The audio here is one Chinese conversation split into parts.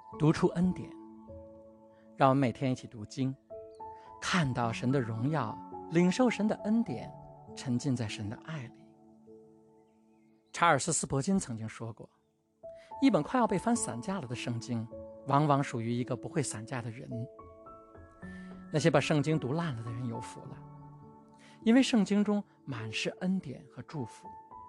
读出恩典。让我们每天一起读经，看到神的荣耀，领受神的恩典，沉浸在神的爱里。查尔斯·斯伯金曾经说过，一本快要被翻散架了的圣经，往往属于一个不会散架的人。那些把圣经读烂了的人有福了，因为圣经中满是恩典和祝福。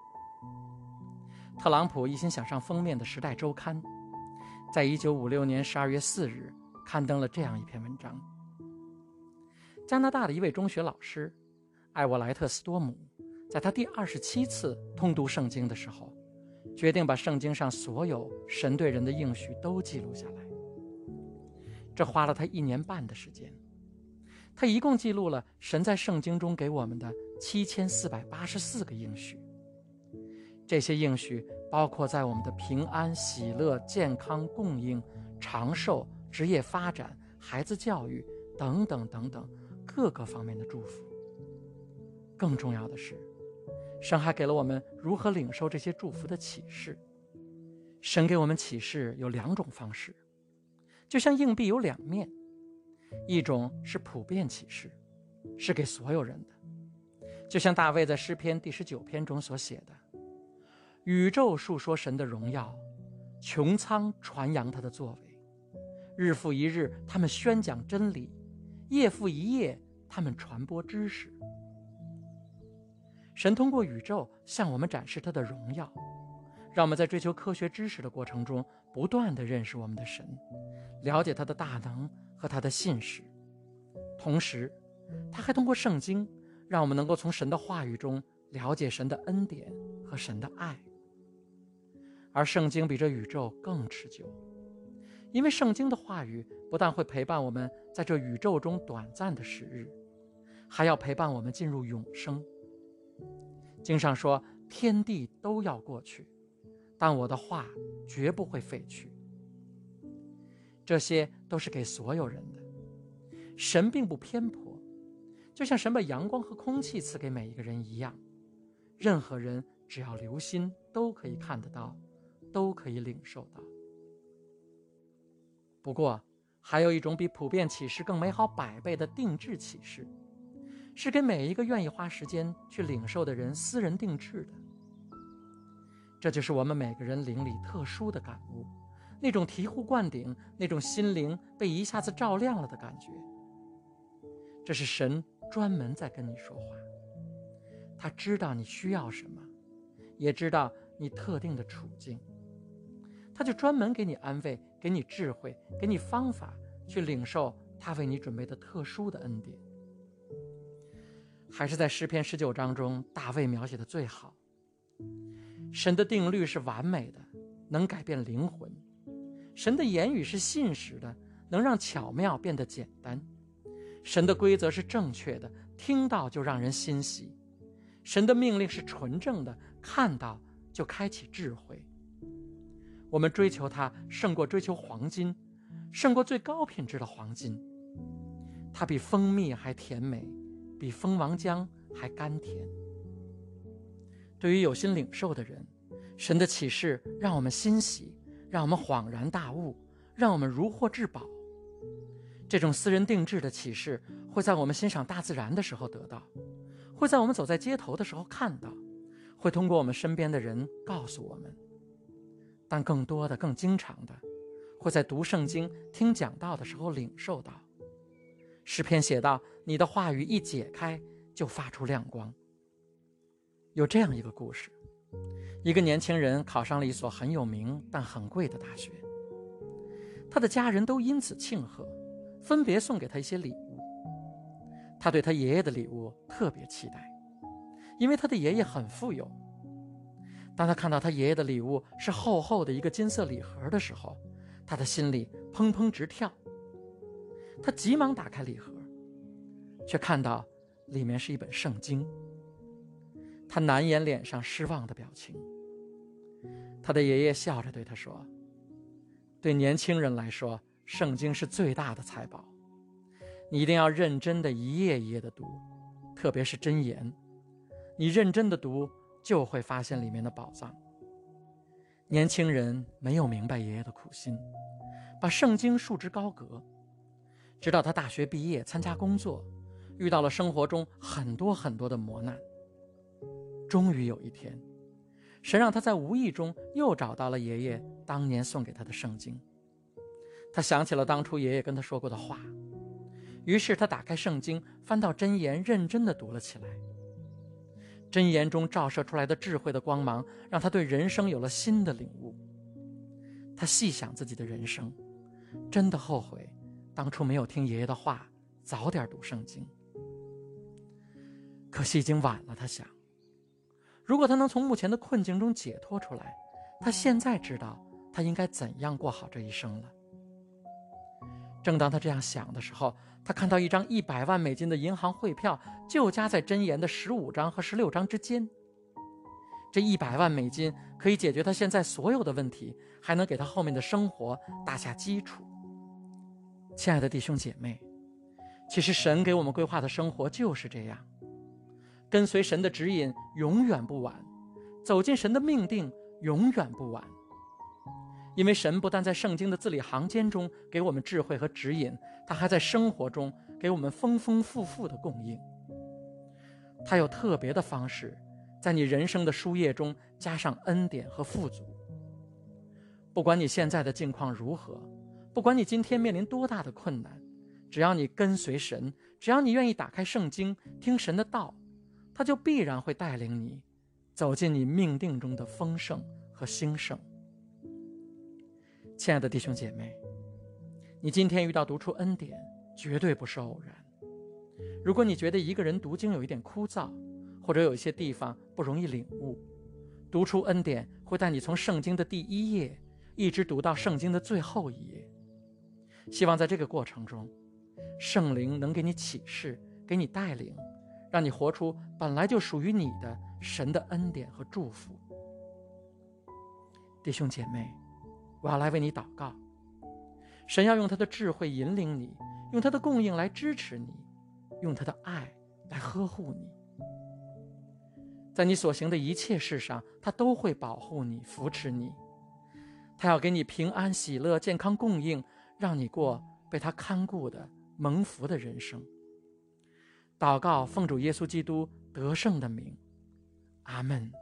特朗普一心想上封面的《时代周刊》在1956年12月4日刊登了这样一篇文章。加拿大的一位中学老师艾沃莱特斯多姆在他第27次通读圣经的时候，决定把圣经上所有神对人的应许都记录下来。这花了他1年半的时间。他一共记录了神在圣经中给我们的7484个应许。这些应许包括在我们的平安、喜乐、健康、供应、长寿、职业发展、孩子教育等等等等各个方面的祝福。更重要的是，神还给了我们如何领受这些祝福的启示。神给我们启示有2种方式，就像硬币有2面，一种是普遍启示，是给所有人的，就像大卫在诗篇第19篇中所写的，宇宙述说神的荣耀，穹苍传扬他的作为，日复一日他们宣讲真理，夜复一夜他们传播知识。神通过宇宙向我们展示他的荣耀，让我们在追求科学知识的过程中不断地认识我们的神，了解他的大能和他的信实。同时他还通过圣经让我们能够从神的话语中了解神的恩典和神的爱。而圣经比这宇宙更持久，因为圣经的话语不但会陪伴我们在这宇宙中短暂的时日，还要陪伴我们进入永生。经上说，天地都要过去，但我的话绝不会废去。这些都是给所有人的。神并不偏颇，就像神把阳光和空气赐给每一个人一样，任何人只要留心都可以看得到，都可以领受到。不过还有一种比普遍启示更美好100倍的定制启示，是给每一个愿意花时间去领受的人私人定制的。这就是我们每个人灵里特殊的感悟，那种醍醐灌顶，那种心灵被一下子照亮了的感觉。这是神专门在跟你说话，他知道你需要什么，也知道你特定的处境，他就专门给你安慰，给你智慧，给你方法去领受他为你准备的特殊的恩典。还是在诗篇19章中，大卫描写的最好。神的定律是完美的，能改变灵魂。神的言语是信实的，能让巧妙变得简单。神的规则是正确的，听到就让人欣喜。神的命令是纯正的，看到就开启智慧。我们追求它胜过追求黄金，胜过最高品质的黄金。它比蜂蜜还甜美，比蜂王浆还甘甜。对于有心领受的人，神的启示让我们欣喜，让我们恍然大悟，让我们如获至宝。这种私人定制的启示会在我们欣赏大自然的时候得到，会在我们走在街头的时候看到，会通过我们身边的人告诉我们。但更多的、更经常的，会在读圣经、听讲道的时候领受到。诗篇写道，你的话语一解开就发出亮光。有这样一个故事，一个年轻人考上了一所很有名但很贵的大学，他的家人都因此庆贺，分别送给他一些礼物。他对他爷爷的礼物特别期待，因为他的爷爷很富有。当他看到他爷爷的礼物是厚厚的一个金色礼盒的时候，他的心里砰砰直跳。他急忙打开礼盒，却看到里面是一本圣经。他难掩脸上失望的表情。他的爷爷笑着对他说，对年轻人来说，圣经是最大的财宝，你一定要认真的一页一页的读，特别是箴言，你认真的读就会发现里面的宝藏。 年轻人没有明白爷爷的苦心，把圣经束之高阁，直到他大学毕业参加工作，遇到了生活中很多的磨难。终于有一天，神让他在无意中又找到了爷爷当年送给他的圣经。他想起了当初爷爷跟他说过的话，于是他打开圣经，翻到箴言，认真地读了起来。箴言中照射出来的智慧的光芒，让他对人生有了新的领悟。他细想自己的人生，真的后悔当初没有听爷爷的话，早点读圣经。可惜已经晚了，他想，如果他能从目前的困境中解脱出来，他现在知道他应该怎样过好这一生了。正当他这样想的时候，他看到一张100万美金的银行汇票就夹在箴言的15章和16章之间。这100万美金可以解决他现在所有的问题，还能给他后面的生活打下基础。亲爱的弟兄姐妹，其实神给我们规划的生活就是这样，跟随神的指引永远不晚，走进神的命定永远不晚。因为神不但在圣经的字里行间中给我们智慧和指引，他还在生活中给我们丰丰富富的供应。他有特别的方式，在你人生的书页中加上恩典和富足。不管你现在的境况如何，不管你今天面临多大的困难，只要你跟随神，只要你愿意打开圣经，听神的道，他就必然会带领你走进你命定中的丰盛和兴盛。亲爱的弟兄姐妹，你今天遇到读出恩典，绝对不是偶然。如果你觉得一个人读经有一点枯燥，或者有一些地方不容易领悟，读出恩典会带你从圣经的第1页一直读到圣经的最后1页。希望在这个过程中，圣灵能给你启示，给你带领，让你活出本来就属于你的神的恩典和祝福。弟兄姐妹，我要来为你祷告。神要用他的智慧引领你，用他的供应来支持你，用他的爱来呵护你。在你所行的一切事上，他都会保护你，扶持你。他要给你平安、喜乐、健康供应，让你过被他看顾的蒙福的人生。祷告奉主耶稣基督得胜的名，阿们。